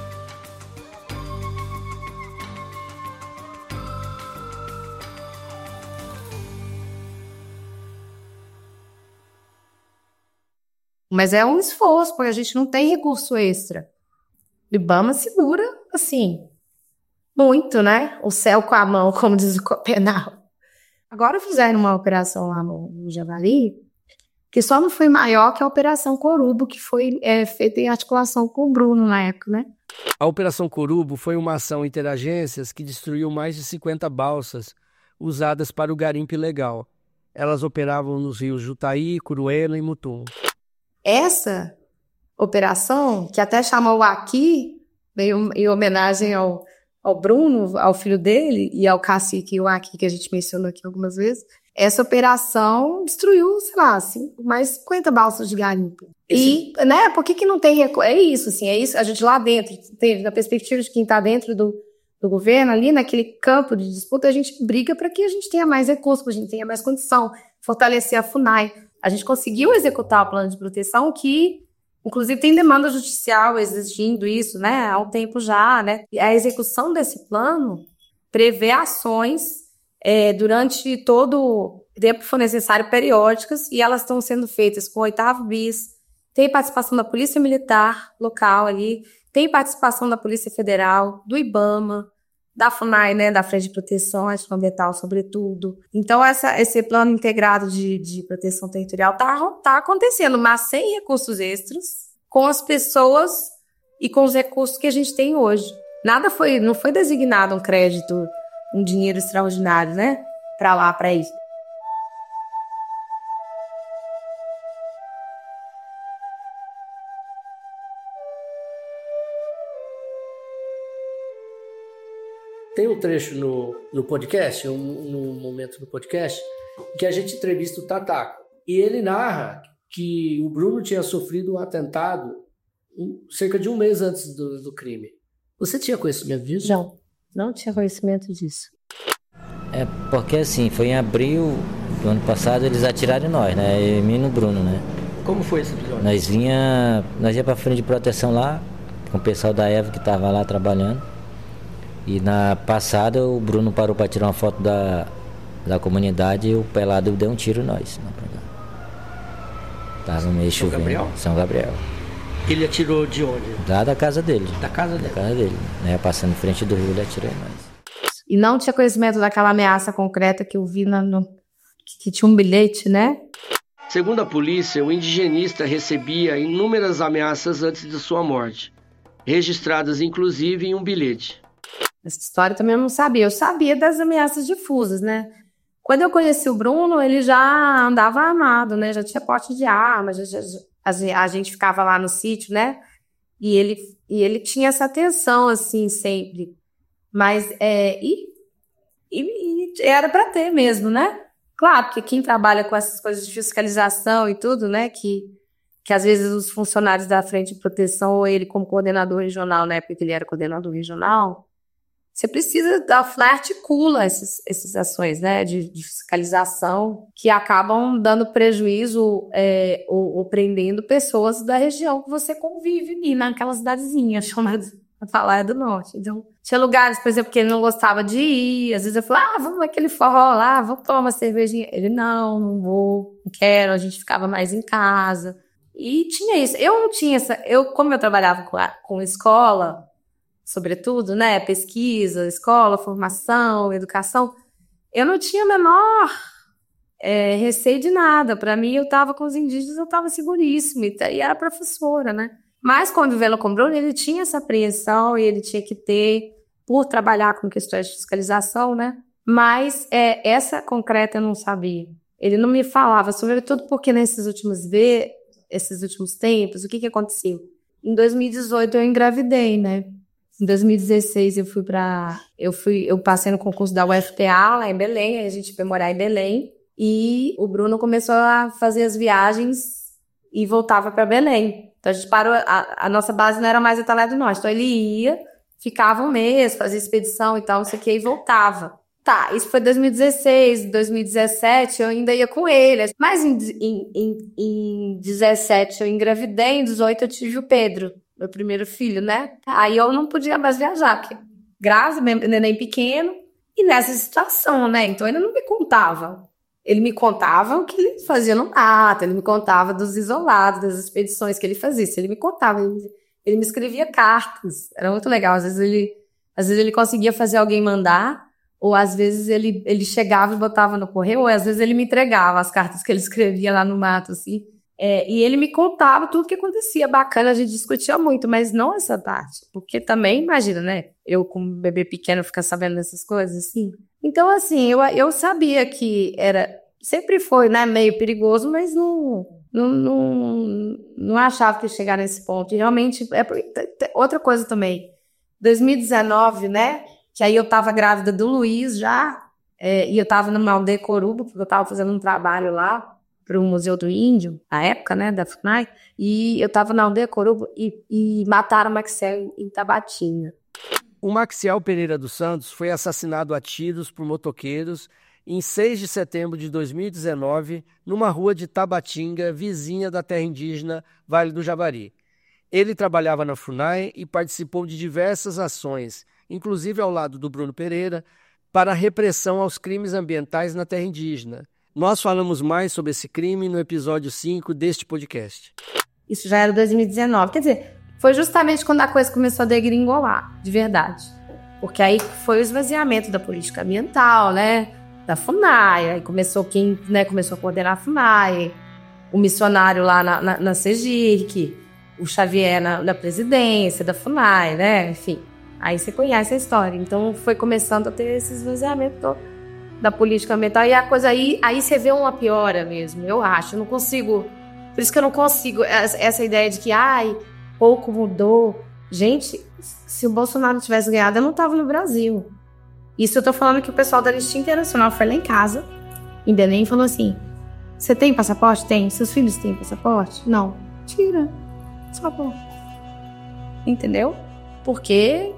Speaker 2: Mas é um esforço, porque a gente não tem recurso extra. O IBAMA segura, assim, muito, né? O céu com a mão, como diz o Copenal. Agora fizeram uma operação lá no Javari, que só não foi maior que a Operação Corubo, que foi feita em articulação com o Bruno na época, né?
Speaker 1: A Operação Corubo foi uma ação interagências que destruiu mais de 50 balsas usadas para o garimpo ilegal. Elas operavam nos rios Jutaí, Curuena e Mutum.
Speaker 2: Essa operação, que até chamou o Aqui, veio em homenagem ao Bruno, ao filho dele, e ao cacique o Aqui, que a gente mencionou aqui algumas vezes, essa operação destruiu, sei lá, mais 50 balsas de garimpo. E, né, por que não tem recurso? É isso, a gente lá dentro, na perspectiva de quem está dentro do governo, ali naquele campo de disputa, a gente briga para que a gente tenha mais recursos, para a gente tenha mais condição, fortalecer a FUNAI. A gente conseguiu executar o plano de proteção que, inclusive, tem demanda judicial exigindo isso, né, há um tempo já, né? E a execução desse plano prevê ações durante todo o tempo que for necessário, periódicas, e elas estão sendo feitas com o 8º BIS, tem participação da Polícia Militar local ali, tem participação da Polícia Federal, do IBAMA, da FUNAI, né, da Frente de Proteção Ambiental, sobretudo. Então, esse plano integrado de proteção territorial tá acontecendo, mas sem recursos extras, com as pessoas e com os recursos que a gente tem hoje. Não foi designado um crédito, um dinheiro extraordinário, né, para isso.
Speaker 1: Tem um trecho no podcast, no momento do podcast, que a gente entrevista o Tataco. E ele narra que o Bruno tinha sofrido um atentado cerca de um mês antes do crime. Você tinha conhecimento disso?
Speaker 2: Não tinha conhecimento disso.
Speaker 3: É porque assim, foi em abril do ano passado, eles atiraram em nós, né? Eu e mim no Bruno, né?
Speaker 1: Como foi esse episódio?
Speaker 3: Nós ia pra frente de proteção lá, com o pessoal da EVA que tava lá trabalhando. E na passada o Bruno parou para tirar uma foto da comunidade e o pelado deu um tiro em nós. Tava meio chovendo.
Speaker 1: Gabriel?
Speaker 3: São Gabriel.
Speaker 1: Ele atirou de onde?
Speaker 3: Lá da casa dele.
Speaker 1: Da casa dele?
Speaker 3: Da casa dele. Né? Passando em frente do rio, ele atirou em nós.
Speaker 2: E não tinha conhecimento daquela ameaça concreta que eu vi que tinha um bilhete, né?
Speaker 1: Segundo a polícia, o indigenista recebia inúmeras ameaças antes de sua morte, registradas inclusive em um bilhete.
Speaker 2: Essa história também eu não sabia. Eu sabia das ameaças difusas, né? Quando eu conheci o Bruno, ele já andava armado, né? Já tinha porte de arma, a gente ficava lá no sítio, né? E ele tinha essa atenção, assim, sempre. Mas, era para ter mesmo, né? Claro, porque quem trabalha com essas coisas de fiscalização e tudo, né? Que às vezes os funcionários da Frente de Proteção, ou ele como coordenador regional, na época que ele era coordenador regional, você precisa articula essas ações, né, de fiscalização que acabam dando prejuízo ou prendendo pessoas da região que você convive ali naquela cidadezinha chamada Atalaia do Norte. Então, tinha lugares, por exemplo, que ele não gostava de ir. Às vezes eu falava, vamos naquele forró lá, vamos tomar uma cervejinha. Ele, não vou, não quero, a gente ficava mais em casa. E tinha isso. Eu não tinha como eu trabalhava com escola, sobretudo, né, pesquisa, escola, formação, educação, eu não tinha o menor receio de nada. Para mim, eu estava com os indígenas, eu estava seguríssima, e era professora, né? Mas, convivendo com o Bruno, ele tinha essa apreensão, e ele tinha que ter, por trabalhar com questões de fiscalização, né? Mas essa concreta eu não sabia. Ele não me falava, sobretudo porque nesses últimos tempos, o que aconteceu? Em 2018 eu engravidei, né? Em 2016 eu passei no concurso da UFPA lá em Belém, aí a gente foi morar em Belém e o Bruno começou a fazer as viagens e voltava para Belém. Então a gente parou, a nossa base não era mais Italé do Norte, então ele ia, ficava um mês, fazia expedição e tal, não sei o que, e voltava. Tá, isso foi 2016, 2017 eu ainda ia com ele, mas em 17 eu engravidei, em 18 eu tive o Pedro, meu primeiro filho, né? Aí eu não podia mais viajar, porque grávida, neném pequeno, e nessa situação, né? Então ele não me contava. Ele me contava o que ele fazia no mato, ele me contava dos isolados, das expedições que ele fazia. Ele me contava, ele me escrevia cartas, era muito legal. Às vezes ele conseguia fazer alguém mandar, ou às vezes ele chegava e botava no correio, ou às vezes ele me entregava as cartas que ele escrevia lá no mato, assim. E ele me contava tudo o que acontecia, bacana, a gente discutia muito, mas não essa parte, porque também, imagina, né, eu com um bebê pequeno ficar sabendo dessas coisas, assim. Então, assim, eu sabia que sempre foi, né, meio perigoso, mas não achava que ia chegar nesse ponto, e realmente, outra coisa também, 2019, né, que aí eu tava grávida do Luiz já, e eu tava numa aldeia Coruba, porque eu tava fazendo um trabalho lá, para o Museu do Índio, na época, né, da FUNAI, e eu estava na aldeia Coruba e mataram o Maxiel em Tabatinga.
Speaker 1: O Maxiel Pereira dos Santos foi assassinado a tiros por motoqueiros em 6 de setembro de 2019, numa rua de Tabatinga, vizinha da terra indígena Vale do Javari. Ele trabalhava na FUNAI e participou de diversas ações, inclusive ao lado do Bruno Pereira, para a repressão aos crimes ambientais na terra indígena. Nós falamos mais sobre esse crime no episódio 5 deste podcast.
Speaker 2: Isso já era 2019. Quer dizer, foi justamente quando a coisa começou a degringolar, de verdade. Porque aí foi o esvaziamento da política ambiental, né? Da FUNAI. Aí começou quem, né, começou a coordenar a FUNAI, o missionário lá na CEGIRC, o Xavier na presidência da FUNAI, né? Enfim, aí você conhece a história. Então foi começando a ter esse esvaziamento todo da política ambiental, e a coisa aí você vê uma piora mesmo, eu acho, eu não consigo, por isso que eu não consigo, essa ideia de que, pouco mudou. Gente, se o Bolsonaro tivesse ganhado, eu não tava no Brasil. Isso eu tô falando que o pessoal da Anistia Internacional foi lá em casa, em Belém, e falou assim, você tem passaporte? Tem. Seus filhos têm passaporte? Não. Tira. Só bom. Entendeu? Porque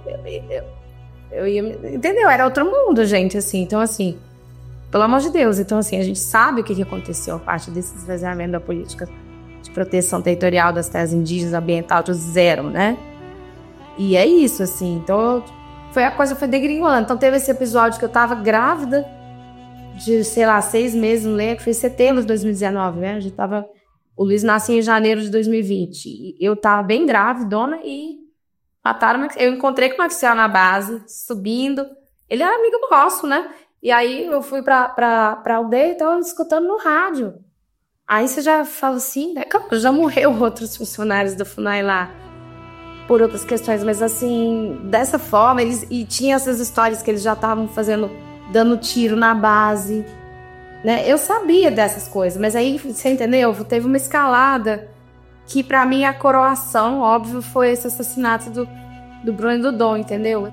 Speaker 2: eu ia... Entendeu? Era outro mundo, gente, assim. Então, assim, pelo amor de Deus. Então, assim, a gente sabe o que aconteceu a parte desse esvaziamento da política de proteção territorial das terras indígenas, ambiental, tudo zero, né? E é isso, assim. Então, a coisa foi degringolando. Então, teve esse episódio que eu tava grávida de, sei lá, 6 meses, não lembro, que foi em setembro de 2019, né? O Luiz nasceu em janeiro de 2020. E eu tava bem gravidona e mataram. Eu encontrei com o Maxiel na base, subindo. Ele era amigo nosso, né? E aí eu fui pra aldeia e tava escutando no rádio. Aí você já fala assim, né? Claro, já morreu outros funcionários da FUNAI lá por outras questões, mas assim, dessa forma, e tinha essas histórias que eles já estavam fazendo, dando tiro na base, né? Eu sabia dessas coisas, mas aí, você entendeu? Teve uma escalada que pra mim a coroação, óbvio, foi esse assassinato do Bruno e do Dom, entendeu?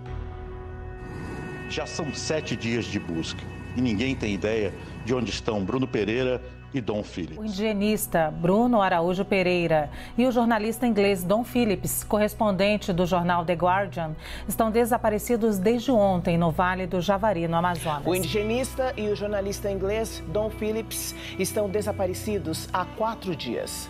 Speaker 6: Já são 7 dias de busca e ninguém tem ideia de onde estão Bruno Pereira e Dom Phillips.
Speaker 7: O indigenista Bruno Araújo Pereira e o jornalista inglês Dom Phillips, correspondente do jornal The Guardian, estão desaparecidos desde ontem no Vale do Javari, no Amazonas.
Speaker 8: O indigenista e o jornalista inglês Dom Phillips estão desaparecidos há 4 dias.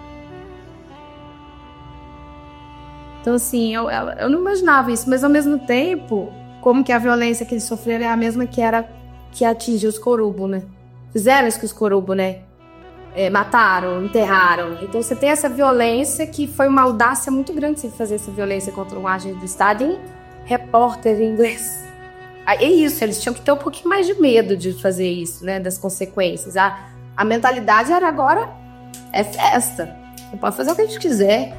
Speaker 2: Então, assim, eu não imaginava isso, mas ao mesmo tempo, como que a violência que eles sofreram é a mesma que atingiu os Corubo, né? Fizeram isso com os Corubo, né? Mataram, enterraram. Então você tem essa violência que foi uma audácia muito grande você fazer essa violência contra um agente do Estado em repórter em inglês. É isso, eles tinham que ter um pouquinho mais de medo de fazer isso, né? Das consequências. A mentalidade era agora é festa. Você pode fazer o que a gente quiser.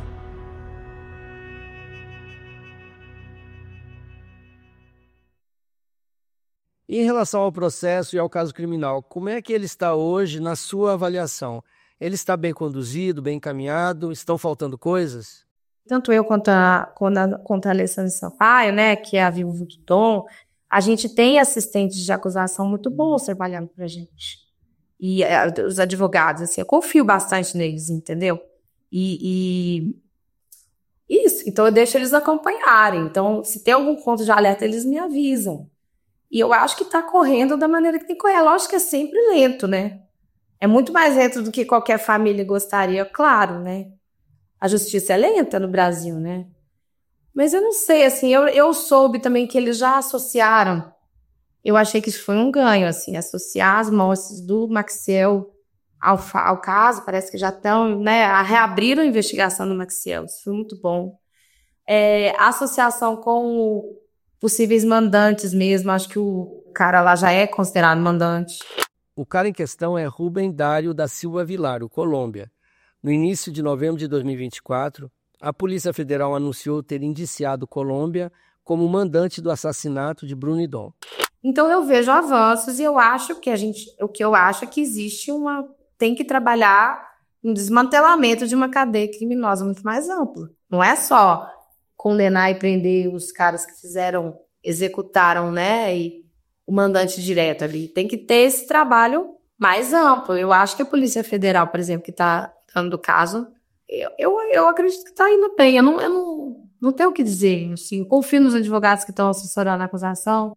Speaker 1: Em relação ao processo e ao caso criminal, como é que ele está hoje na sua avaliação? Ele está bem conduzido, bem encaminhado? Estão faltando coisas?
Speaker 2: tanto eu quanto a Alessandra Sampaio, né, que é a viúva do Dom, a gente tem assistentes de acusação muito bons trabalhando pra gente. E os advogados, assim, eu confio bastante neles, entendeu? Isso, então eu deixo eles acompanharem. Então, se tem algum ponto de alerta, eles me avisam. E eu acho que tá correndo da maneira que tem que correr. Lógico que é sempre lento, né? É muito mais lento do que qualquer família gostaria, claro, né? A justiça é lenta no Brasil, né? Mas eu não sei, assim, eu soube também que eles já associaram. Eu achei que isso foi um ganho, assim, associar as mortes do Maxiel ao caso, parece que já estão, né, reabriram a investigação do Maxiel, isso foi muito bom. A associação com possíveis mandantes mesmo, acho que o cara lá já é considerado mandante.
Speaker 1: O cara em questão é Rubem Dário da Silva Vilar, o Colômbia. No início de novembro de 2024, a Polícia Federal anunciou ter indiciado Colômbia como mandante do assassinato de Bruno e Dom.
Speaker 2: Então eu vejo avanços e eu acho que o que eu acho é que existe tem que trabalhar um desmantelamento de uma cadeia criminosa muito mais ampla. Não é só condenar e prender os caras que executaram, né, e o mandante direto ali. Tem que ter esse trabalho mais amplo. Eu acho que a Polícia Federal, por exemplo, que está dando o caso, eu acredito que está indo bem. Eu não tenho o que dizer. Assim, eu confio nos advogados que estão assessorando a acusação.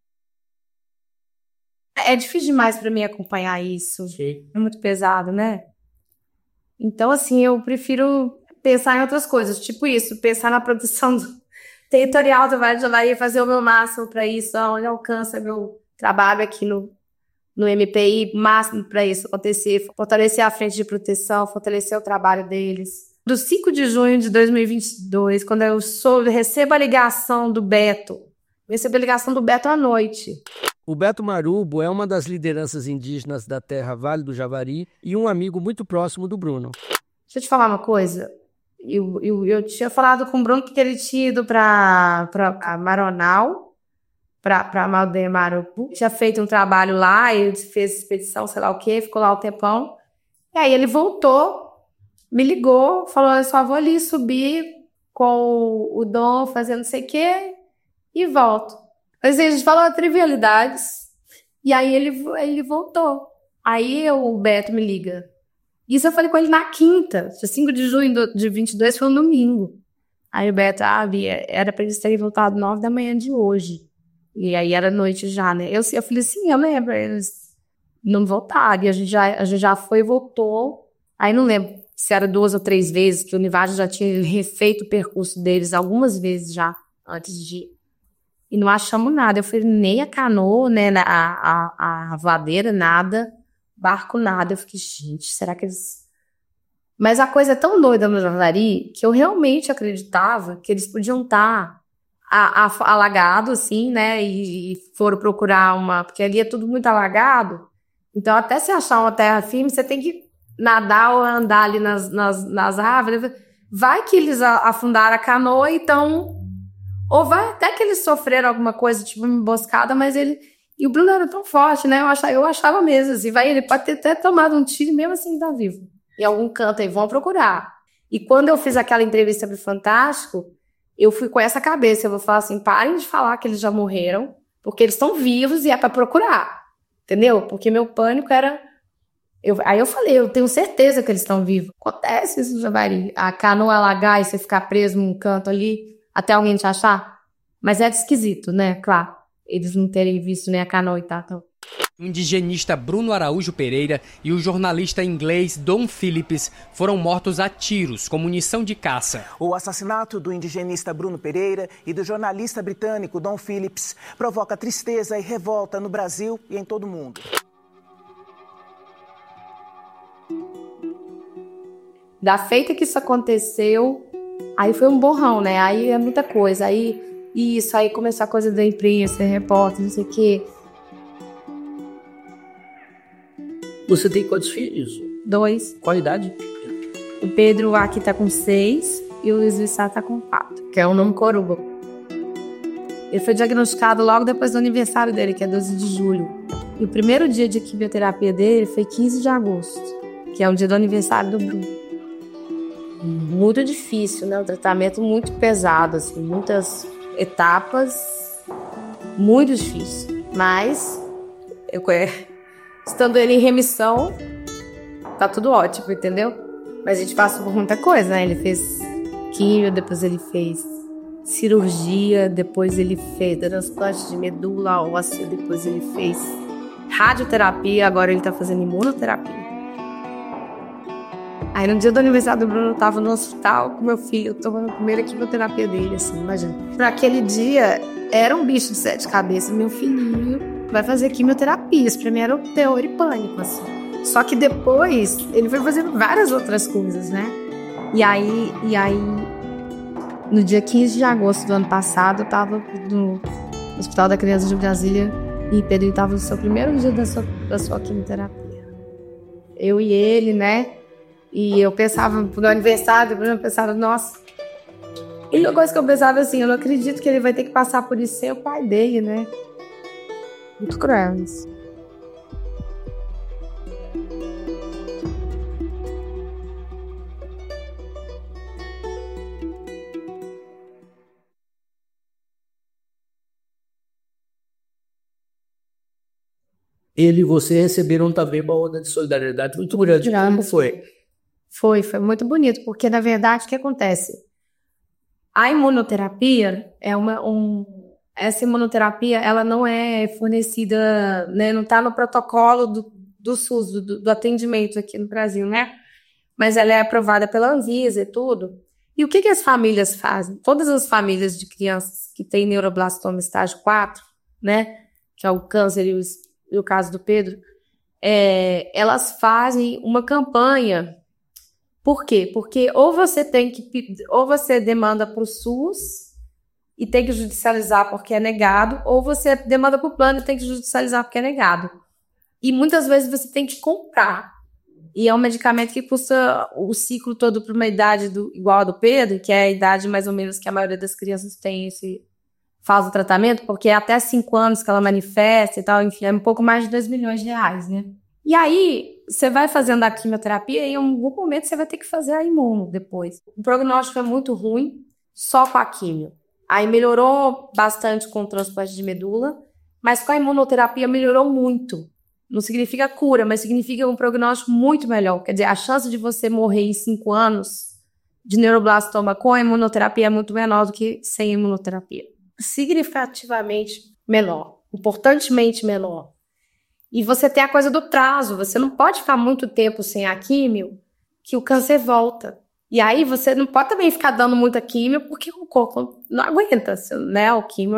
Speaker 2: É difícil demais para mim acompanhar isso.
Speaker 1: Sim.
Speaker 2: É muito pesado, né? Então, assim, eu prefiro pensar em outras coisas. Tipo isso, pensar na produção territorial do Vale do Javari, fazer o meu máximo para isso, onde alcança meu trabalho aqui no MPI, máximo para isso acontecer, fortalecer a frente de proteção, fortalecer o trabalho deles. Do 5 de junho de 2022, quando eu recebo a ligação do Beto, à noite.
Speaker 1: O Beto Marubo é uma das lideranças indígenas da terra Vale do Javari e um amigo muito próximo do Bruno.
Speaker 2: Deixa eu te falar uma coisa. Eu tinha falado com o Bruno que ele tinha ido para Maronal, para Maldeia Marubu. Tinha feito um trabalho lá, ele fez expedição, sei lá o quê, ficou lá um tempão. E aí ele voltou, me ligou, falou, eu só vou ali subir com o Dom, fazendo não sei o quê, e volto. Mas a gente falou trivialidades, e aí ele voltou. Aí o Beto me liga. Isso eu falei com ele na quinta, 5 de junho de 22 foi um domingo. Aí o Beto, Bia, era pra eles terem voltado 9 da manhã de hoje. E aí era noite já, né? Eu falei assim, eu lembro, eles não voltaram. E a gente já foi e voltou. Aí não lembro se era 2 ou 3 vezes, que o Univaja já tinha refeito o percurso deles algumas vezes já, antes de ir. E não achamos nada. Eu falei, nem a canoa, né, a voadeira, nada. Barco, nada. Eu fiquei, gente, será que eles... Mas a coisa é tão doida no Javari que eu realmente acreditava que eles podiam estar alagados, assim, né, e foram procurar porque ali é tudo muito alagado. Então, até se achar uma terra firme, você tem que nadar ou andar ali nas árvores. Vai que eles afundaram a canoa, então... Ou vai até que eles sofreram alguma coisa, tipo uma emboscada, mas ele... E o Bruno era tão forte, né? Eu achava mesmo, assim, ele pode ter até tomado um tiro, mesmo assim tá vivo. Em algum canto aí, vão procurar. E quando eu fiz aquela entrevista pro Fantástico, eu fui com essa cabeça, eu vou falar assim, parem de falar que eles já morreram, porque eles estão vivos e é pra procurar, entendeu? Porque meu pânico era... Aí eu falei, eu tenho certeza que eles estão vivos. Acontece isso no Javari, a canoa alagar e você ficar preso num canto ali, até alguém te achar. Mas é esquisito, né? Claro. Eles não terem visto nem a canoa e tal.
Speaker 9: O indigenista Bruno Araújo Pereira e o jornalista inglês Dom Phillips foram mortos a tiros com munição de caça.
Speaker 8: O assassinato do indigenista Bruno Pereira e do jornalista britânico Dom Phillips provoca tristeza e revolta no Brasil e em todo o mundo.
Speaker 2: Da feita que isso aconteceu... Aí foi um borrão, né? Aí é muita coisa. Aí começou a coisa da imprensa, repórter, não sei o quê.
Speaker 1: Você tem quantos filhos?
Speaker 2: 2.
Speaker 1: Qual a idade?
Speaker 2: O Pedro aqui tá com 6 e o Luiz Vissá tá com 4, que é o nome Coruba. Ele foi diagnosticado logo depois do aniversário dele, que é 12 de julho. E o primeiro dia de quimioterapia dele foi 15 de agosto, que é o dia do aniversário do Bruno. muito difícil, né? Um tratamento muito pesado, assim, muitas etapas, muito difícil. Mas, estando ele em remissão, tá tudo ótimo, entendeu? Mas a gente passou por muita coisa, né? Ele fez químio, depois ele fez cirurgia, depois ele fez transplante de medula óssea, depois ele fez radioterapia, agora ele tá fazendo imunoterapia. Aí no dia do aniversário do Bruno, eu tava no hospital com meu filho, tomando a primeira quimioterapia dele, assim, imagina. Naquele dia, era um bicho de 7 cabeças, meu filhinho vai fazer quimioterapia, isso pra mim era um terror e pânico, assim. Só que depois, ele foi fazendo várias outras coisas, né? E aí, no dia 15 de agosto do ano passado, eu tava no Hospital da Criança de Brasília e Pedro estava no seu primeiro dia da sua quimioterapia. Eu e ele, né? E eu pensava, no aniversário, eu pensava, nossa. E a coisa que eu pensava assim, eu não acredito que ele vai ter que passar por isso sem o pai dele, né? Muito cruel isso.
Speaker 1: Ele e você receberam também uma onda de solidariedade muito grande. Como foi?
Speaker 2: Foi muito bonito, porque na verdade o que acontece? A imunoterapia essa imunoterapia, ela não é fornecida, né, não está no protocolo do SUS, do atendimento aqui no Brasil, né? Mas ela é aprovada pela Anvisa e tudo. E o que as famílias fazem? Todas as famílias de crianças que têm neuroblastoma estágio 4, né, que é o câncer e o caso do Pedro, elas fazem uma campanha. Por quê? Porque ou você demanda para o SUS e tem que judicializar porque é negado, ou você demanda para o plano e tem que judicializar porque é negado. E muitas vezes você tem que comprar. E é um medicamento que custa o ciclo todo para uma idade igual a do Pedro, que é a idade mais ou menos que a maioria das crianças faz o tratamento, porque é até 5 anos que ela manifesta e tal, enfim, é um pouco mais de 2 milhões de reais, né? E aí, você vai fazendo a quimioterapia e em algum momento você vai ter que fazer a imuno depois. O prognóstico é muito ruim só com a quimio. Aí melhorou bastante com o transplante de medula, mas com a imunoterapia melhorou muito. Não significa cura, mas significa um prognóstico muito melhor. Quer dizer, a chance de você morrer em 5 anos de neuroblastoma com a imunoterapia é muito menor do que sem imunoterapia. Significativamente menor, importantemente menor. E você tem a coisa do prazo, você não pode ficar muito tempo sem a químio, que o câncer volta. E aí você não pode também ficar dando muita químio, porque o corpo não aguenta, né? O químio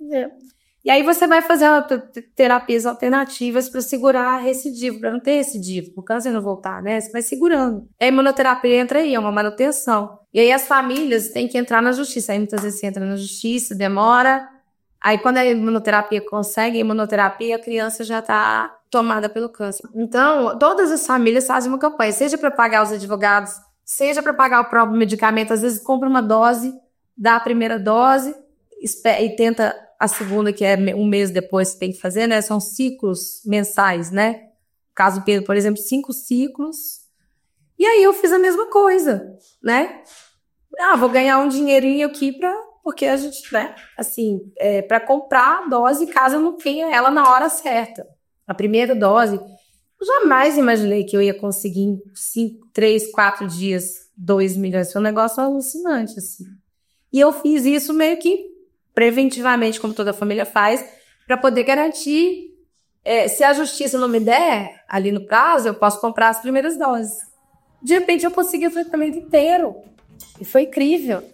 Speaker 2: E aí você vai fazer terapias alternativas para segurar a recidivo, para não ter recidivo, para o câncer não voltar, né? Você vai segurando. A imunoterapia entra aí, é uma manutenção. E aí as famílias têm que entrar na justiça. Aí muitas vezes você entra na justiça, demora. Aí quando a imunoterapia consegue, a imunoterapia, a criança já está tomada pelo câncer. Então, todas as famílias fazem uma campanha, seja para pagar os advogados, seja para pagar o próprio medicamento. Às vezes compra uma dose, dá a primeira dose e tenta a segunda, que é um mês depois que tem que fazer, né? São ciclos mensais, né? No caso do Pedro, por exemplo, 5 ciclos. E aí eu fiz a mesma coisa, né? Vou ganhar um dinheirinho aqui porque a gente, né? Assim, para comprar a dose caso eu não tenha ela na hora certa. A primeira dose, eu jamais imaginei que eu ia conseguir em 3, 4 dias 2 milhões. Foi um negócio alucinante, assim. E eu fiz isso meio que preventivamente, como toda família faz, para poder garantir, se a justiça não me der ali no prazo, eu posso comprar as primeiras doses. De repente eu consegui o tratamento inteiro. E foi incrível.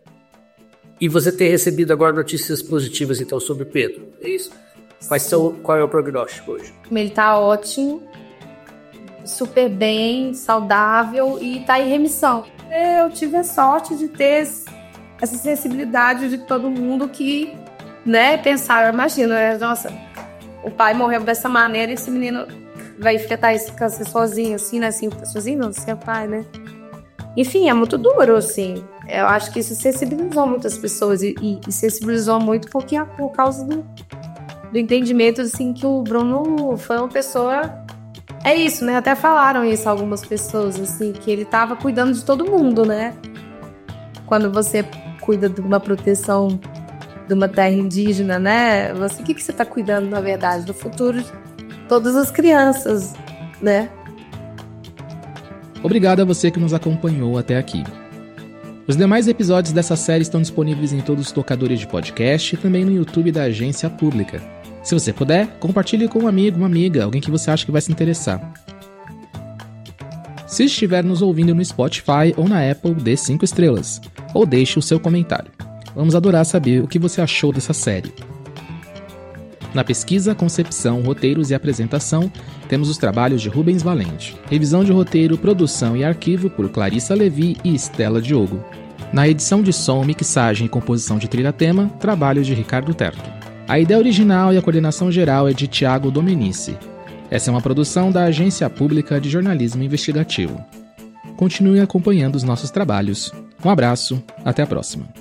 Speaker 1: E você tem recebido agora notícias positivas, então, sobre o Pedro, é isso? Qual é o prognóstico hoje?
Speaker 2: Ele tá ótimo, super bem, saudável e tá em remissão. Eu tive a sorte de ter essa sensibilidade de todo mundo que, né, pensar, imagina, nossa, o pai morreu dessa maneira e esse menino vai enfrentar esse câncer sozinho, assim, né, assim, sozinho não, sem o pai, né. Enfim, é muito duro, assim. Eu acho que isso sensibilizou muitas pessoas e sensibilizou muito por causa do entendimento, assim, que o Bruno foi uma pessoa... É isso, né, até falaram isso algumas pessoas, assim, que ele tava cuidando de todo mundo, né. quando você cuida de uma proteção de uma terra indígena, né? O que você está cuidando, na verdade, do futuro de todas as crianças, né?
Speaker 10: Obrigado a você que nos acompanhou até aqui. Os demais episódios dessa série estão disponíveis em todos os tocadores de podcast e também no YouTube da Agência Pública. Se você puder, compartilhe com um amigo, uma amiga, alguém que você acha que vai se interessar. Se estiver nos ouvindo no Spotify ou na Apple, dê 5 estrelas, ou deixe o seu comentário. Vamos adorar saber o que você achou dessa série. Na pesquisa, concepção, roteiros e apresentação, temos os trabalhos de Rubens Valente. Revisão de roteiro, produção e arquivo por Clarissa Levi e Estela Diogo. Na edição de som, mixagem e composição de trilha-tema, trabalhos de Ricardo Terto. A ideia original e a coordenação geral é de Tiago Domenici. Essa é uma produção da Agência Pública de Jornalismo Investigativo. Continue acompanhando os nossos trabalhos. Um abraço, até a próxima.